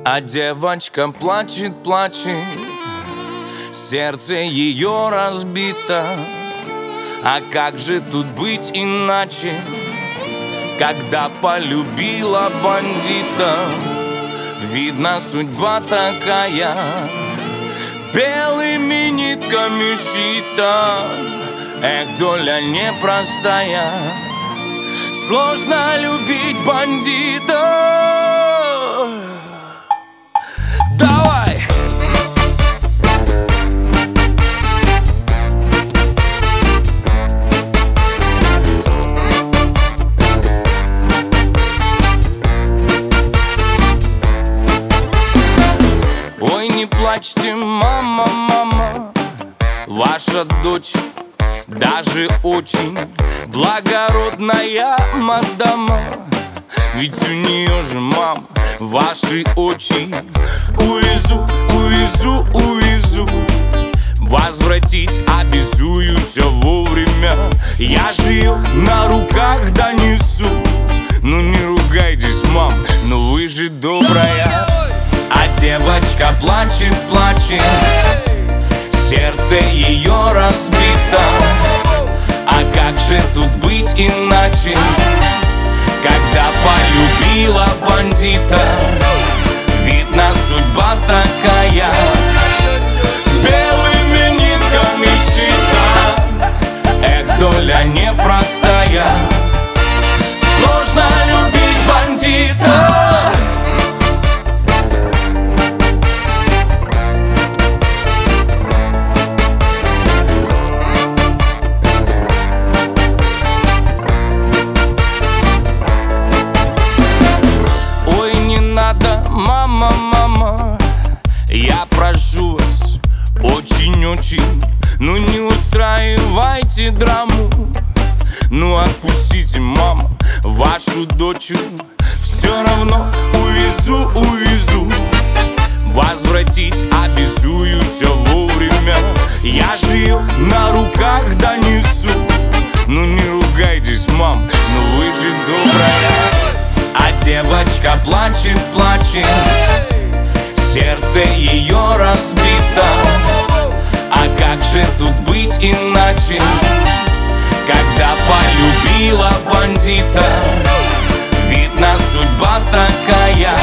А девочка плачет, плачет, сердце ее разбито. А как же тут быть иначе, когда полюбила бандита? Видно, судьба такая, белыми нитками шита. Эх, доля непростая, сложно любить бандита. Давай! Ой, не плачьте, мама, мама, ваша дочь даже очень благородная мадама. Ведь у нее же, мам, ваши очи. Увезу, увезу, увезу, возвратить обязуюсь вовремя. Я же ее на руках донесу. Ну не ругайтесь, мам, но вы же добрая. А девочка плачет, плачет, сердце ее разбито. А как же тут быть иначе, когда полюбила бандита? Видно, судьба такая, белыми нитками шита. Эх, доля непростая, сложно любить бандита. Мама, мама, я прошу вас очень-очень, ну не устраивайте драму. Ну отпустите, мама, вашу дочь. Все равно увезу, увезу, возвратить обязуюсь вовремя. Я же ее на руках донесу. Ну не ругайтесь, мам, но вы же добрая. А девочка плачет, плачет, сердце ее разбито. А как же тут быть иначе, когда полюбила бандита? Видно, судьба такая,